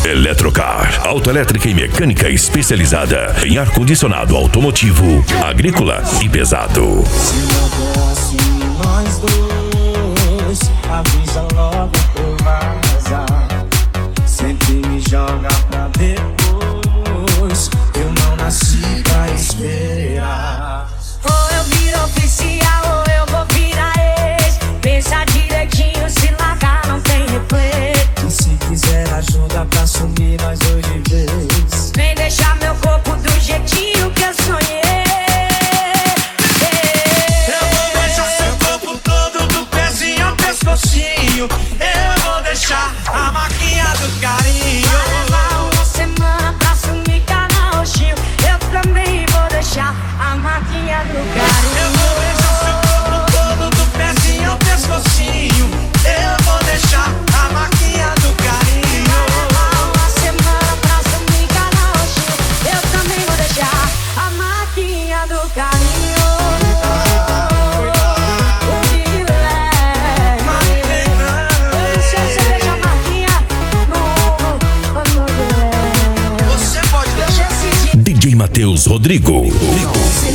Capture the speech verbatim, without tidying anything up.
Eletrocar, autoelétrica e mecânica especializada em ar-condicionado automotivo, agrícola e pesado. Se não for assim, nós dois, avisa logo por vazar. Sempre me joga pra depois. Eu não nasci pra esperar. Ou eu viro oficial ou eu vou virar ex. Pensa direitinho, se largar não tem replay. E se quiser ajuda pra sumir nós dois de vez. Vem deixar meu corpo do jeitinho que eu sonhei. Eu vou deixar seu corpo todo do pezinho ao pescocinho. Eu vou deixar a maquinha do carinho. Vai levar uma semana pra sumir cada roxinho. Eu também vou deixar a maquinha do carinho. Eu vou deixar seu corpo todo do pezinho ao pescocinho. Eu vou deixar a maquinha do carinho. Vai levar uma semana pra sumir cada roxinho. Eu também vou deixar a maquinha do carinho. Você pode deixar. D J Matheus Rodrigo. Se